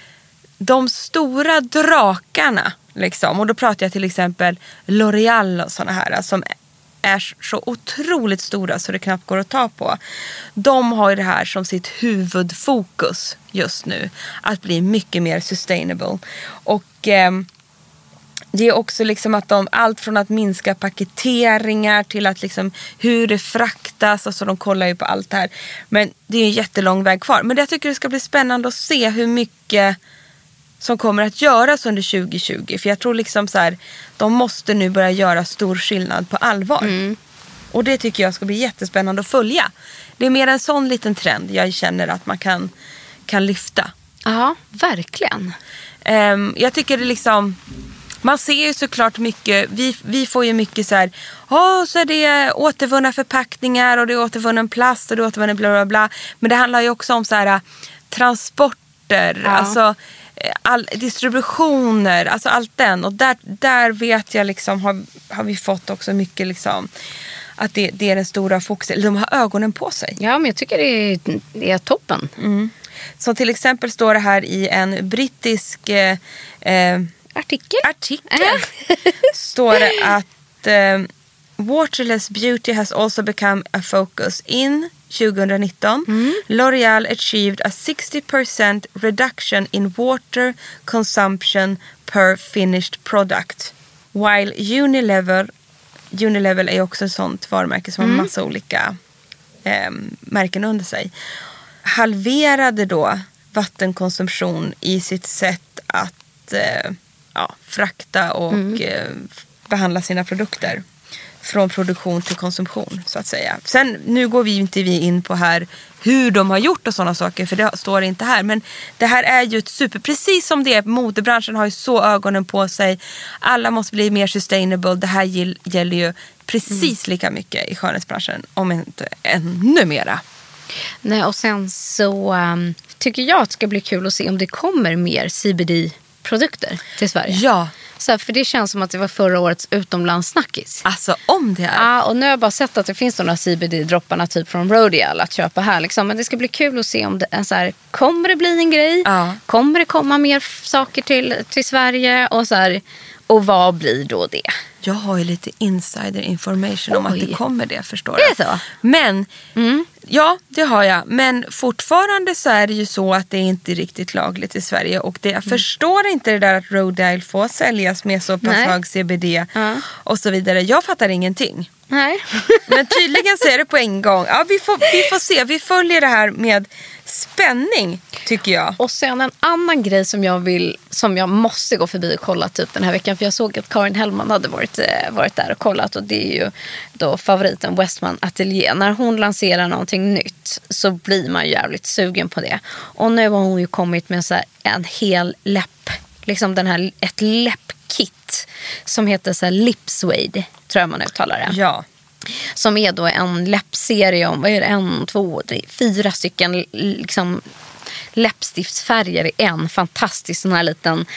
S4: de stora drakarna liksom, och då pratar jag till exempel L'Oreal och såna här som är så otroligt stora så det knappt går att ta på. De har ju det här som sitt huvudfokus just nu, att bli mycket mer sustainable. Och eh, det är också liksom att de, allt från att minska paketeringar till att liksom hur det fraktas, alltså de kollar ju på allt det här. Men det är en jättelång väg kvar. Men jag tycker det ska bli spännande att se hur mycket som kommer att göras under tjugo tjugo. För jag tror liksom så här, de måste nu börja göra stor skillnad på allvar. Mm. Och det tycker jag ska bli jättespännande att följa. Det är mer en sån liten trend jag känner att man kan, kan lyfta.
S5: Ja, verkligen.
S4: Um, jag tycker det liksom... Man ser ju såklart mycket, vi, vi får ju mycket så här, åh, så är det återvunna förpackningar och det är återvunnen plast och det är återvunnen bla bla bla. Men det handlar ju också om så här transport transporter,
S5: Ja.
S4: alltså all, distributioner, alltså allt den. Och där, där vet jag liksom, har, har vi fått också mycket liksom, att det, det är den stora fokusen. De har ögonen på sig.
S5: Ja, men jag tycker det är, det är toppen.
S4: Mm. Så till exempel står det här i en brittisk eh, eh,
S5: Artikel.
S4: artikel står det att eh, waterless beauty has also become a focus. In tjugonitton mm. L'Oreal achieved a sixty percent reduction in water consumption per finished product. While Unilever Unilever är också ett sånt varumärke som mm. har massa olika eh, märken under sig. Halverade då vattenkonsumtion i sitt sätt att eh, ja, frakta och mm. eh, behandla sina produkter. Från produktion till konsumtion, så att säga. Sen, nu går vi inte vi in på här hur de har gjort och sådana saker, för det står inte här. Men det här är ju ett super, precis som det är, modebranschen har ju så ögonen på sig. Alla måste bli mer sustainable. Det här gäller ju precis mm. lika mycket i skönhetsbranschen, om inte ännu mera.
S5: Nej, och sen så um, tycker jag att det ska bli kul att se om det kommer mer C B D-produkter till Sverige.
S4: Ja.
S5: Så här, för det känns som att det var förra årets utomlandssnackis.
S4: Alltså om det är.
S5: Ja, och nu har jag bara sett att det finns några C B D-dropparna typ från L'Oreal att köpa här. Liksom. Men det ska bli kul att se om det är så här, kommer det bli en grej?
S4: Ja.
S5: Kommer det komma mer saker till, till Sverige? Och, så här, och vad blir då det?
S4: Jag har ju lite insider information Oj. om att det kommer det, förstår
S5: det
S4: jag.
S5: Det är så?
S4: Men,
S5: mm.
S4: ja, det har jag. Men fortfarande så är det ju så att det är inte riktigt lagligt i Sverige. Och det, jag mm. förstår inte det där att Rodale får säljas med så pass hög C B D ja. och så vidare. Jag fattar ingenting.
S5: Nej.
S4: Men tydligen så är det på en gång. Ja, vi får, vi får se. Vi följer det här med spänning, tycker jag.
S5: Och sen en annan grej som jag vill, som jag måste gå förbi och kolla typ den här veckan. För jag såg att Karin Hellman hade varit, varit där och kollat. Och det är ju då favoriten Westman Atelier. När hon lanserar någonting nytt så blir man jävligt sugen på det. Och nu har hon ju kommit med så här en hel läpp. Liksom den här, ett läppkit som heter så här Lipsuede, tror jag man uttalar det.
S4: Ja.
S5: Som är då en läppserie om, vad är det, en, två, tre, fyra stycken liksom läppstiftsfärger i en fantastisk sån här liten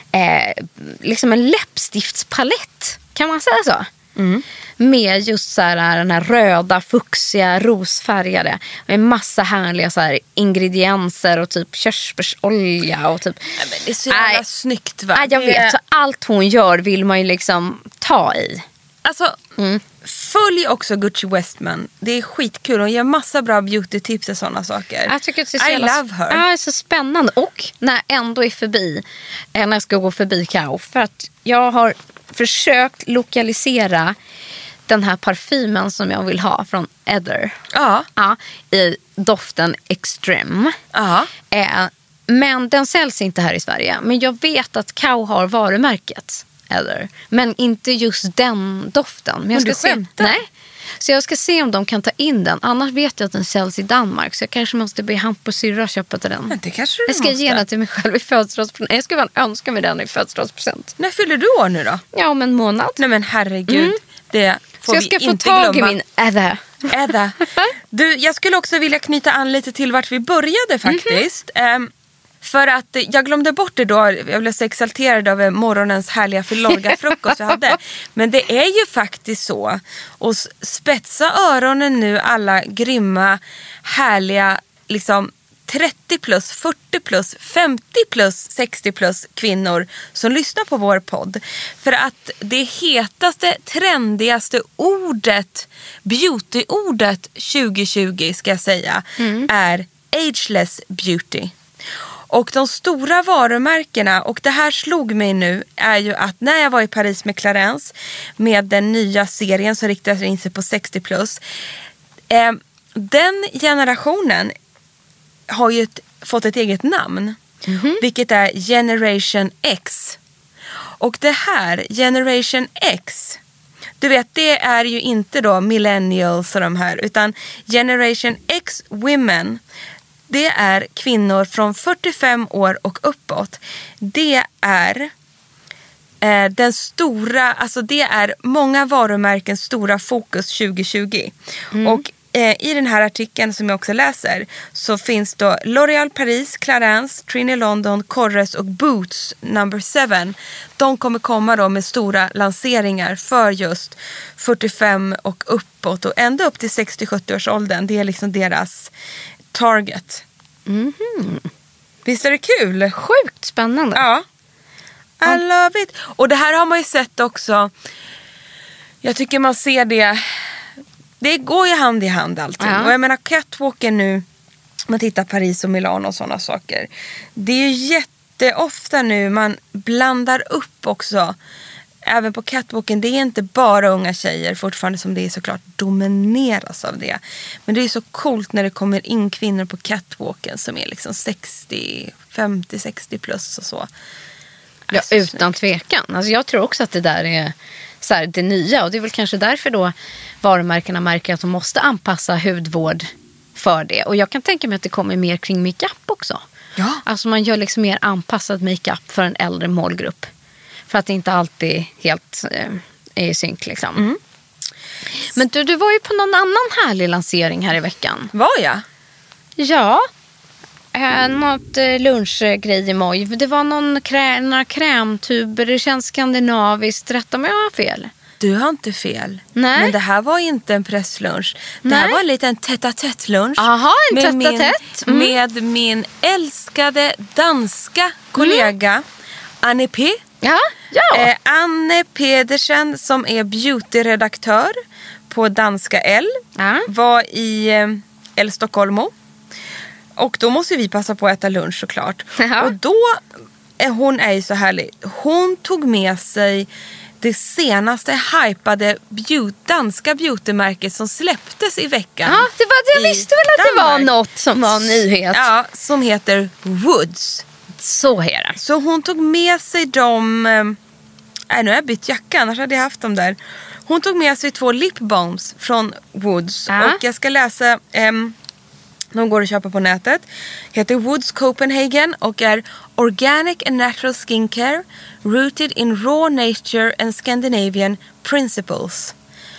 S5: eh, liksom en läppstiftspalett, kan man säga så? Mm. Med just så här, den här röda, fuxiga, rosfärgade med massa härliga så här ingredienser och typ körsbärsolja och typ.
S4: Ja, men det är så jävla äh, snyggt, va?
S5: Äh, jag
S4: det...
S5: vet, så allt hon gör vill man ju liksom ta i.
S4: Alltså, mm. följ också Gucci Westman. Det är skitkul. Hon ger massa bra beauty-tips och sådana saker.
S5: Jag tycker att det är så
S4: I
S5: jävla...
S4: love her.
S5: Ja, det är så spännande. Och när jag ändå är förbi, när jag ska gå förbi Kao, för att jag har försökt lokalisera den här parfymen som jag vill ha från Ether.
S4: Ja.
S5: Ja, i doften Extreme.
S4: Ja.
S5: Eh, men den säljs inte här i Sverige. Men jag vet att Kao har varumärket Ether. Men inte just den doften. Men, jag
S4: men
S5: ska
S4: du skämtar?
S5: Se, nej. Så jag ska se om de kan ta in den. Annars vet jag att den säljs i Danmark. Så jag kanske måste be Hampus syrra köpa till den.
S4: Men det kanske du
S5: jag ska
S4: måste.
S5: ge den till mig själv i födelsedagspresent. Jag ska väl önska mig den i födelsedagspresent.
S4: När fyller du år nu då?
S5: Ja, om en månad.
S4: Nej men herregud. Mm. Det får
S5: så jag
S4: vi
S5: ska få
S4: inte
S5: tag
S4: glömma.
S5: i min Ether.
S4: Ether. Du, jag skulle också vilja knyta an lite till vart vi började faktiskt. Mm-hmm. Um, För att jag glömde bort det då. Jag blev så exalterad av morgonens härliga filorga frukost jag hade. Men det är ju faktiskt så. Och spetsa öronen nu alla grymma, härliga, liksom trettio plus, fyrtio plus, femtio plus, sextio plus kvinnor som lyssnar på vår podd. För att det hetaste, trendigaste ordet, beauty-ordet tjugo tjugo ska jag säga, mm. är ageless beauty. Och de stora varumärkena, och det här slog mig nu, är ju att när jag var i Paris med Clarence med den nya serien som riktar sig in sig på sextio plus, eh, den generationen har ju ett, fått ett eget namn, mm-hmm. vilket är Generation X. Och det här, Generation X, du vet, det är ju inte då millennials och de här, utan Generation X women, det är kvinnor från fyrtiofem år och uppåt. Det är eh, den stora, alltså det är många varumärkens stora fokus tjugo tjugo. Mm. Och eh, i den här artikeln som jag också läser så finns då L'Oréal Paris, Clarins, Trini London, Corres och Boots number seven. De kommer komma då med stora lanseringar för just fyrtiofem och uppåt och ända upp till sextio till sjuttio års åldern. Det är liksom deras target.
S5: Mm-hmm.
S4: Visst är det kul?
S5: Sjukt spännande.
S4: Ja. I love it. Och det här har man ju sett också. Jag tycker man ser det. Det går ju hand i hand allting. Ja. Och jag menar catwalken nu. Man tittar Paris och Milano och sådana saker. Det är ju jätteofta nu man blandar upp också. Även på catwalken. Det är inte bara unga tjejer. Fortfarande som det är såklart domineras av det. Men det är så coolt när det kommer in kvinnor på catwalken. Som är liksom sextio, femtio, sextio plus och så.
S5: Ja, utan tvekan. Alltså jag tror också att det där är så här, det nya. Och det är väl kanske därför då varumärkena märker att de måste anpassa hudvård för det. Och jag kan tänka mig att det kommer mer kring makeup också.
S4: Ja.
S5: Alltså man gör liksom mer anpassad makeup för en äldre målgrupp. För att det inte alltid helt eh, är i synk liksom. Mm. Men du, du var ju på någon annan härlig lansering här i veckan.
S4: Var jag?
S5: Ja. Eh, något eh, lunchgrej i moj. Det var någon krä, några krämtuber. Det känns skandinaviskt. Rätta om jag har fel.
S4: Du har inte fel.
S5: Nej.
S4: Men det här var inte en presslunch. Det
S5: Nej.
S4: här var en liten tête-à-tête-lunch.
S5: Aha, en
S4: med
S5: tête-à-tête.
S4: Min,
S5: mm.
S4: med min älskade danska kollega mm. Anne P.
S5: Ja, ja.
S4: Eh, Anne Pedersen som är beautyredaktör på Danska L.
S5: Ja.
S4: Var i eh, El Stockholmo. Och då måste vi passa på att äta lunch såklart.
S5: Ja.
S4: Och då, är hon är ju så härlig. Hon tog med sig det senaste hypade beauty, danska beautymärket som släpptes i veckan.
S5: Ja, det var, jag visste väl att
S4: Danmark.
S5: Det var något som var en nyhet.
S4: Ja, som heter Woods.
S5: Så är det.
S4: Så hon tog med sig dem... Nej, nu har jag bytt jacka, annars hade jag haft dem där. Hon tog med sig två lip balms från Woods.
S5: Ja.
S4: Och jag ska läsa... Um, de går att köpa på nätet. Heter Woods Copenhagen och är Organic and Natural Skincare rooted in raw nature and Scandinavian principles.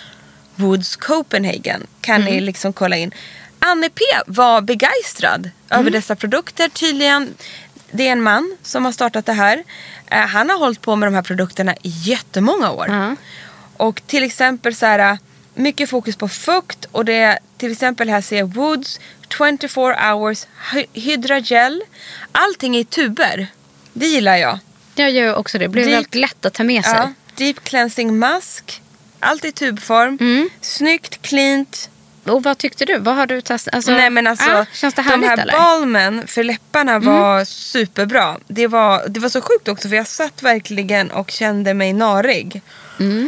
S4: Woods Copenhagen kan mm. ni liksom kolla in. Anne P var begeistrad mm. över dessa produkter. Tydligen, det är en man som har startat det här. Uh, han har hållit på med de här produkterna i jättemånga år. Mm. Och till exempel så här, mycket fokus på fukt. Och det är till exempel här ser Woods twenty-four hours Hydra Gel. Allting i tuber. Det gillar jag.
S5: Jag gör också det. Det blir deep, väldigt lätt att ta med sig.
S4: Ja, deep cleansing mask. Allt i tubform. Mm. Snyggt, cleant.
S5: Och vad tyckte du? Vad har du testat? Alltså,
S4: Nej men alltså,
S5: ah, känns det härligt,
S4: de här
S5: eller?
S4: balmen för läpparna var
S5: mm.
S4: superbra. Det var, det var så sjukt också för jag satt verkligen och kände mig narig.
S5: Mm.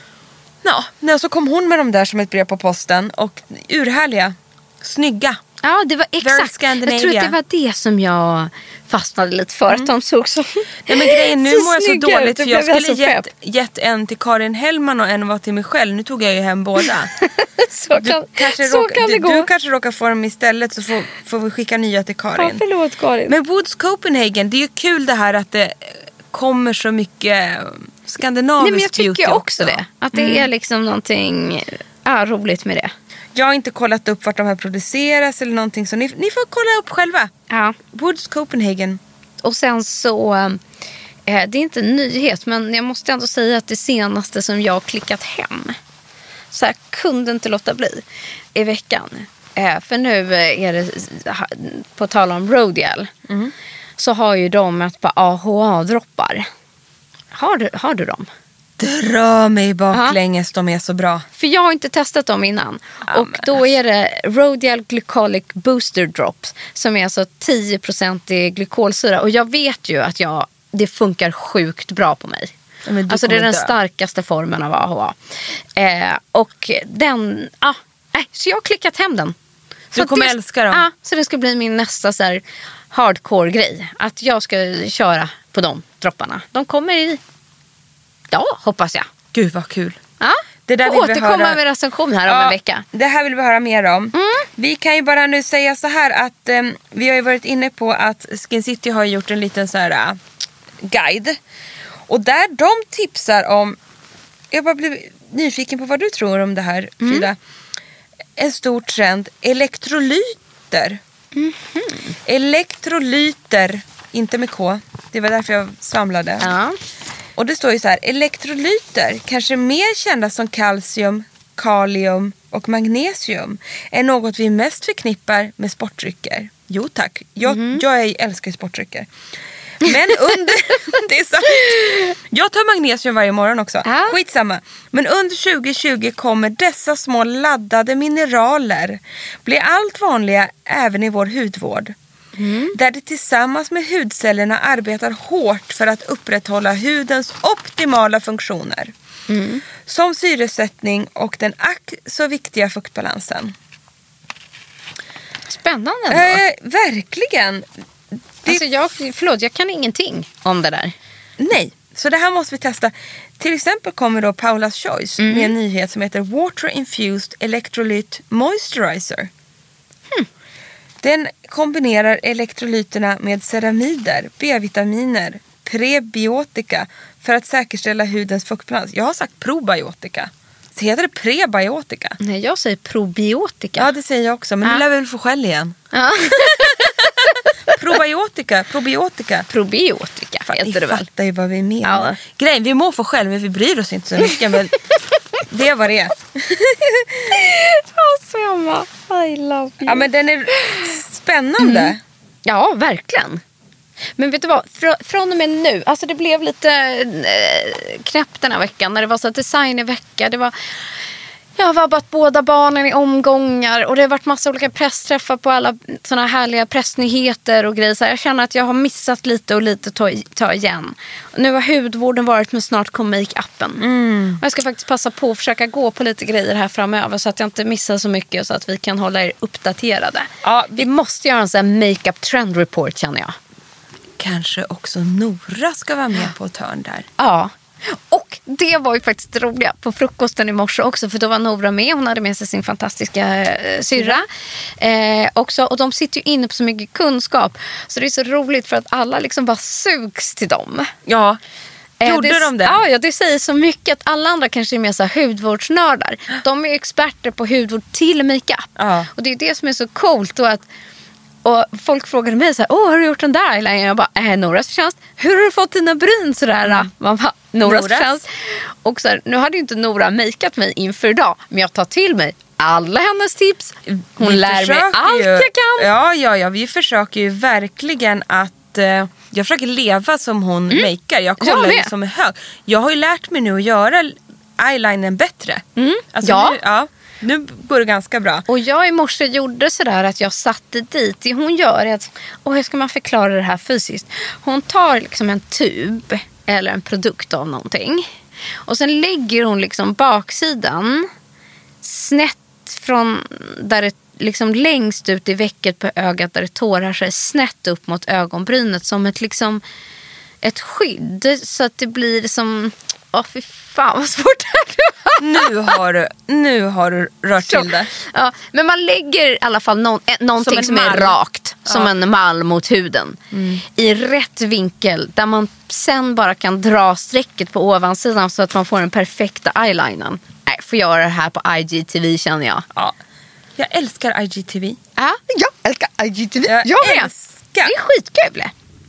S4: Ja, så kom hon med dem där som ett brev på posten och urhärliga, snygga.
S5: Ja, det var exakt. Jag tror att det var det som jag fastnade lite för. Mm. Att de såg så
S4: ja, men grejen, nu mår jag så dåligt för jag skulle gett,
S5: pepp.
S4: gett en till Karin Hellman och en var till mig själv. Nu tog jag ju hem båda.
S5: så kan, du, kanske så råka, kan det
S4: du,
S5: gå.
S4: Du kanske råkar få dem istället så får, får vi skicka nya till Karin.
S5: Ja, förlåt Karin.
S4: Men Woods Copenhagen, det är ju kul det här att det kommer så mycket skandinavisk
S5: Nej, men jag tycker också,
S4: också
S5: det. Att det mm. är liksom någonting ja, roligt med det.
S4: Jag har inte kollat upp vart de här produceras eller någonting så ni, ni får kolla upp själva.
S5: Ja.
S4: Woods Copenhagen.
S5: Och sen så, eh, det är inte en nyhet men jag måste ändå säga att det senaste som jag har klickat hem så jag kunde inte låta bli i veckan. Eh, för nu är det, på tal om Rodial, mm. så har ju de ett par A H A-droppar. Har du, har du dem?
S4: Dra mig baklänges, de är så bra.
S5: För jag har inte testat dem innan.
S4: Ja,
S5: och då är det Rodial Glycolic Booster Drops som är alltså tio procent i glykolsyra. Och jag vet ju att jag, det funkar sjukt bra på mig. Alltså det är den dö. starkaste formen av A H A. Eh, och den, ah, äh, så jag har klickat hem den.
S4: Du
S5: så
S4: kommer
S5: det,
S4: älska dem.
S5: Ja, så det ska bli min nästa så här hardcore-grej. Att jag ska köra på de dropparna. De kommer i... Ja, hoppas jag.
S4: Gud vad kul.
S5: Ja,
S4: det där
S5: får
S4: vill
S5: återkomma
S4: vi höra.
S5: med recension här
S4: ja,
S5: om en vecka.
S4: Det här vill vi höra mer om.
S5: Mm.
S4: Vi kan ju bara nu säga så här att um, vi har ju varit inne på att Skin City har gjort en liten så här uh, guide. Och där de tipsar om, jag bara blev nyfiken på vad du tror om det här, Frida. en stor trend, elektrolyter. Mm-hmm. Elektrolyter, inte med K. Det var därför jag svamlade.
S5: Ja.
S4: Och det står ju så här, elektrolyter, kanske mer kända som kalcium, kalium och magnesium, är något vi mest förknippar med sportdrycker. Jo tack, jag, mm. jag är, älskar sportdrycker. Men under det är sant. Jag tar magnesium varje morgon också. Ah. Skitsamma. Men under tjugo tjugo kommer dessa små laddade mineraler bli allt vanliga även i vår hudvård. Mm. Där det tillsammans med hudcellerna arbetar hårt för att upprätthålla hudens optimala funktioner. Mm. Som syresättning och den ack så viktiga fuktbalansen.
S5: Spännande ändå.
S4: Eh, verkligen.
S5: Det... Alltså jag, förlåt, jag kan ingenting om det där.
S4: Nej, så det här måste vi testa. Till exempel kommer då Paula's Choice mm. med en nyhet som heter Water Infused Electrolyte Moisturizer. Hmm. Den kombinerar elektrolyterna med ceramider, B-vitaminer, prebiotika för att säkerställa hudens fuktbalans. Jag har sagt probiotika. Så heter det prebiotika?
S5: Nej, jag säger probiotika.
S4: Ja, det säger jag också. Men ah. nu lär vi väl få skäll igen. Ja. Probiotika, probiotika.
S5: Probiotika
S4: Fan,
S5: heter det väl?
S4: Fattar ju vad vi menar. Ja. Grejen, vi må få skäll, men vi bryr oss inte så mycket. Men det var det.
S5: Alltså, Emma, I love you.
S4: Ja, men den är spännande. Mm.
S5: Ja, verkligen. Men vet du vad, Fr- från och med nu, alltså det blev lite äh, knäppt den här veckan när det var så designvecka. Det var, jag har vabbat båda barnen i omgångar och det har varit massa olika pressträffar på alla såna härliga pressnyheter och grejer. Så jag känner att jag har missat lite och lite ta, ta igen. Nu har hudvården varit, men snart kommer make-upen. Mm. Och jag ska faktiskt passa på att försöka gå på lite grejer här framöver så att jag inte missar så mycket så att vi kan hålla er uppdaterade. Ja, vi måste göra en sån här make-up trend report, känner jag.
S4: Kanske också Nora ska vara med på ett hörn där.
S5: Ja, och det var ju faktiskt roliga på frukosten i morse också. För då var Nora med, hon hade med sig sin fantastiska eh, syrra eh, också. Och de sitter ju inne på så mycket kunskap. Så det är så roligt för att alla liksom bara sugs till dem.
S4: Ja, gjorde
S5: eh, det,
S4: de det?
S5: Ja, ja, det säger så mycket att alla andra kanske är mer så här hudvårdsnördar. De är experter på hudvård till makeup. Ja. Och det är det som är så coolt då att och folk frågade mig så här, åh, har du gjort den där? Eller jag bara, äh, Noras förtjänst. Hur har du fått dina bryn sådär? Mm. Man bara, Noras, Noras förtjänst. Och så här, nu hade ju inte Nora makeat mig inför idag. Men jag tar till mig alla hennes tips. Hon vi lär mig allt ju, jag kan.
S4: Ja, ja, ja. Vi försöker ju verkligen att eh, jag försöker leva som hon mm. makear. Jag kollar jag ju som är hög. Jag har ju lärt mig nu att göra eyelinen bättre. Mm. Alltså,
S5: ja.
S4: Nu, ja. Nu går det ganska bra.
S5: Och jag i morse gjorde sådär att jag satte dit. Det hon gör är att, och hur ska man förklara det här fysiskt? Hon tar liksom en tub eller en produkt av någonting. Och sen lägger hon liksom baksidan snett från där det liksom längst ut i vecket på ögat där det tårar sig snett upp mot ögonbrynet som ett liksom ett skydd så att det blir som... Åh, fy fan vad svårt det är.
S4: Nu har du, nu har du rört till det.
S5: Ja, men man lägger i alla fall någon, eh, någonting som, som är rakt. Ja. Som en mall mot huden. Mm. I rätt vinkel. Där man sen bara kan dra strecket på ovansidan så att man får den perfekta eyelinern. Nej, får göra det här på I G T V känner jag.
S4: Ja. Jag älskar I G T V.
S5: Ja, jag älskar I G T V.
S4: Jag,
S5: jag med.
S4: Älskar.
S5: Det är skitkul.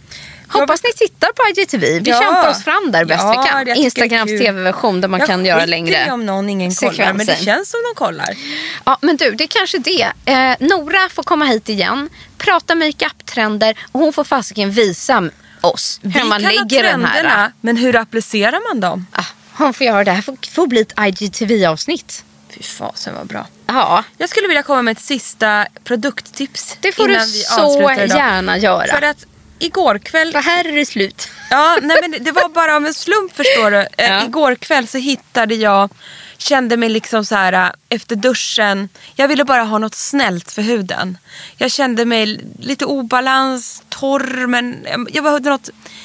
S5: Hoppas ni tittar på I G T V. Vi ja. kämpar oss fram där bäst ja, vi kan. Instagrams tv-version där man jag kan göra längre sekvenser.
S4: Om någon ingen kollar, men det känns som de kollar.
S5: Ja, men du, det är kanske det. Eh, Nora får komma hit igen, prata make-up-trender och hon får fasiken visa oss hur vi man lägger den här.
S4: Men hur applicerar man dem?
S5: Ah, hon får göra det här. Får, får bli ett I G T V-avsnitt.
S4: Fy fasen vad bra.
S5: Ja.
S4: Jag skulle vilja komma med ett sista produkttips.
S5: Det får du så gärna göra.
S4: För att igår kväll...
S5: För här är det slut.
S4: Ja, nej men det var bara av en slump förstår du. Ja. Igår kväll så hittade jag... Kände mig liksom så här efter duschen. Jag ville bara ha något snällt för huden. Jag kände mig lite obalans, torr. Men jag behövde något...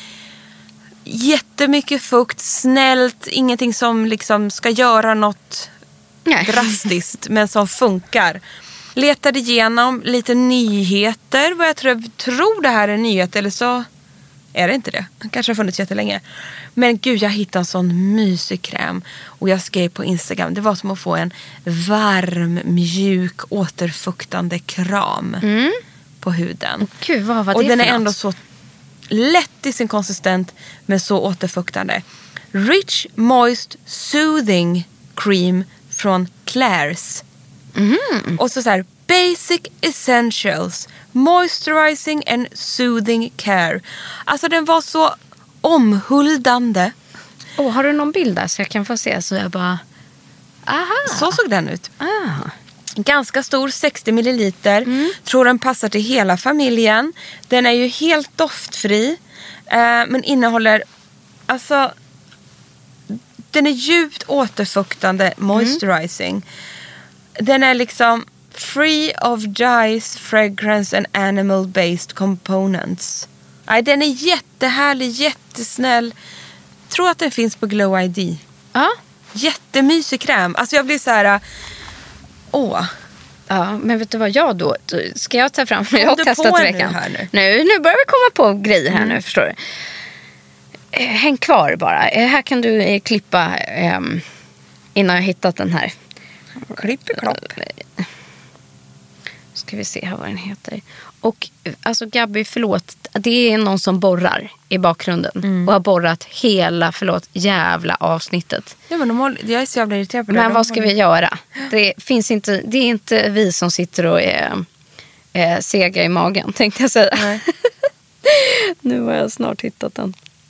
S4: Jättemycket fukt, snällt. Ingenting som liksom ska göra något nej. drastiskt. Men som funkar. Letade igenom lite nyheter. Vad jag tror, jag tror det här är nyhet. Eller så är det inte det. Det kanske har funnits jättelänge. Men gud, jag hittade en sån mysig kräm. Och jag skrev på Instagram. Det var som att få en varm, mjuk, återfuktande kram mm. på huden.
S5: Gud, vad var det
S4: och den är
S5: något?
S4: ändå så lätt i sin konsistent, men så återfuktande. Rich Moist Soothing Cream från Claire's.
S5: Mm.
S4: Och så så här, Basic Essentials, Moisturizing and Soothing Care. Alltså den var så omhuldande.
S5: Oh, har du någon bild där så jag kan få se? Så jag bara... Aha.
S4: Så såg den ut.
S5: Ah.
S4: Ganska stor, sextio milliliter. Mm. Tror den passar till hela familjen. Den är ju helt doftfri. Eh, men innehåller... Alltså... Den är djupt återfuktande, moisturizing. Mm. Den är liksom... Free of dyes, fragrance and animal-based components. Nej, den är jättehärlig, jättesnäll. Tror att den finns på Glow I D.
S5: Ja.
S4: Jättemysig kräm. Alltså jag blir så här... Åh.
S5: Ja, men vet du vad jag då... Ska jag ta fram... Jag har testat i veckan.
S4: Nu, här nu.
S5: Nu, nu börjar vi komma på grejer här mm. nu, förstår du. Eh, häng kvar bara. Eh, här kan du eh, klippa eh, innan jag hittat den här.
S4: Klipp i klopp.
S5: Ska vi se här vad den heter. Och alltså Gabby, förlåt. Det är någon som borrar i bakgrunden. Mm. Och har borrat hela, förlåt, jävla avsnittet.
S4: Ja, men de håller, jag är så jävla irriterad på det.
S5: Men
S4: de
S5: vad ska
S4: håller...
S5: vi göra? Det finns inte, det är inte vi som sitter och är, är sega i magen, tänkte jag säga. Nej. Nu har jag snart hittat den.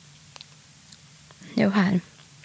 S5: Jo, här.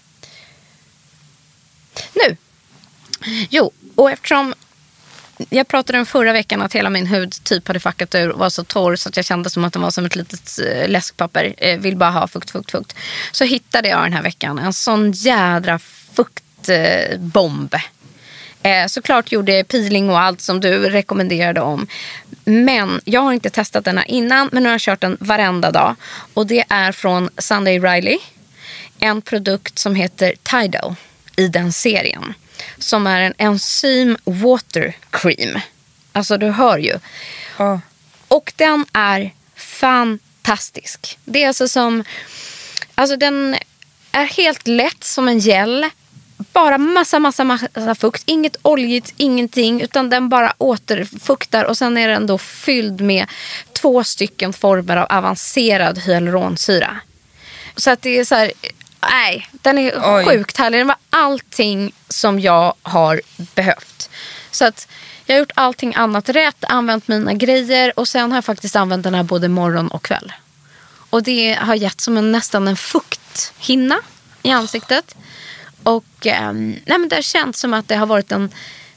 S5: Nu. Jo, och eftersom jag pratade om förra veckan att hela min hud typ hade fuckat ur och var så torr så att jag kände som att den var som ett litet äh, läskpapper. Äh, vill bara ha fukt, fukt, fukt. Så hittade jag den här veckan en sån jädra fuktbomb. Äh, såklart gjorde jag peeling och allt som du rekommenderade om. Men jag har inte testat den här innan, men nu har jag kört den varenda dag. Och det är från Sunday Riley. En produkt som heter Tidal i den serien. Som är en enzym water cream. Alltså du hör ju.
S4: Oh.
S5: Och den är fantastisk. Det är alltså som... Alltså den är helt lätt som en gel. Bara massa, massa, massa fukt. Inget oljigt, ingenting. Utan den bara återfuktar. Och sen är den då fylld med två stycken former av avancerad hyaluronsyra. Så att det är så här... Nej, den är Oj. sjukt härlig. Den var allting som jag har behövt. Så att jag har gjort allting annat rätt. Använt mina grejer. Och sen har jag faktiskt använt den här både morgon och kväll. Och det har gett som en, nästan en fukthinna i ansiktet. Och eh, nej, men det har känts som att det har varit en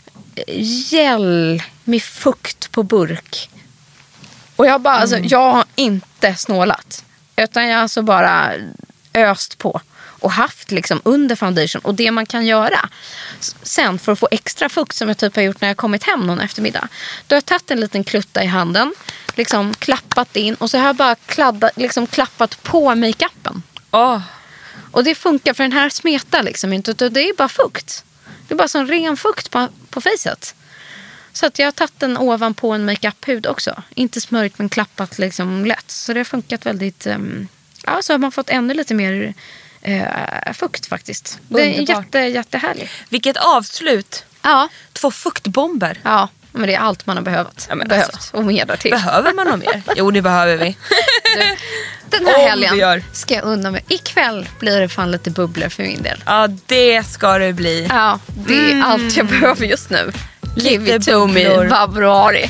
S5: gel med fukt på burk. Och jag bara, mm. alltså, jag har inte snålat. Utan jag har alltså bara öst på. Och haft liksom under foundation. Och det man kan göra sen för att få extra fukt, som jag typ har gjort när jag kommit hem någon eftermiddag. Då har jag tagit en liten klutta i handen. Liksom klappat in. Och så har jag bara kladdat, liksom klappat på makeupen.
S4: Oh.
S5: Och det funkar, för den här smetar liksom inte. Det är bara fukt. Det är bara sån ren fukt på, på facet. Så att jag har tagit den ovanpå en makeup-hud också. Inte smörjt men klappat liksom lätt. Så det har funkat väldigt... Um, ja, så har man fått ännu lite mer uh, fukt faktiskt.
S4: Underbart.
S5: Det är jätte, jättehärligt.
S4: Vilket avslut.
S5: Ja.
S4: Två fuktbomber.
S5: Ja, men det är allt man har behövt.
S4: Ja,
S5: behövt
S4: alltså,
S5: och mer där till.
S4: Behöver man något mer? Jo, det behöver vi.
S5: Du, den här helgen ska jag undan mig. Ikväll blir det fan lite bubblor för min del.
S4: Ja, det ska det bli.
S5: Ja, det är mm. allt jag behöver just nu. Give it to me, februari.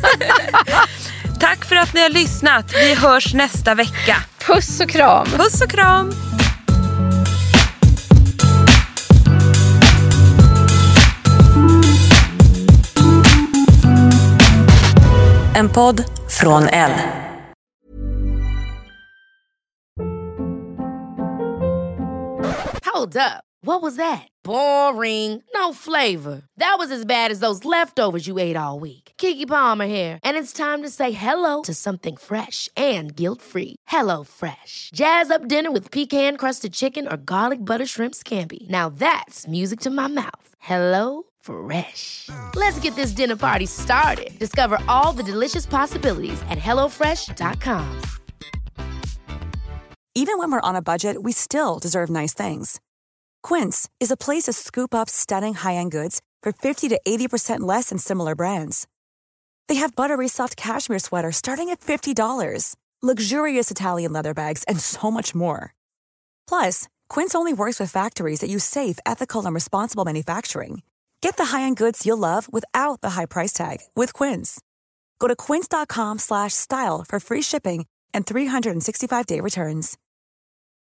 S4: Tack för att ni har lyssnat. Vi hörs nästa vecka.
S5: Puss och kram.
S4: Puss och kram.
S8: En podd från Elle.
S1: Hold up. What was that? Boring. No flavor. That was as bad as those leftovers you ate all week. Keke Palmer here. And it's time to say hello to something fresh and guilt-free. Hello Fresh. Jazz up dinner with pecan-crusted chicken or garlic butter shrimp scampi. Now that's music to my mouth. Hello Fresh. Let's get this dinner party started. Discover all the delicious possibilities at hello fresh dot com.
S9: Even when we're on a budget, we still deserve nice things. Quince is a place to scoop up stunning high-end goods for fifty to eighty percent less than similar brands. They have buttery soft cashmere sweaters starting at fifty dollars, luxurious Italian leather bags, and so much more. Plus, Quince only works with factories that use safe, ethical, and responsible manufacturing. Get the high-end goods you'll love without the high price tag with Quince. Go to quince.com slash style for free shipping and three hundred sixty-five day returns.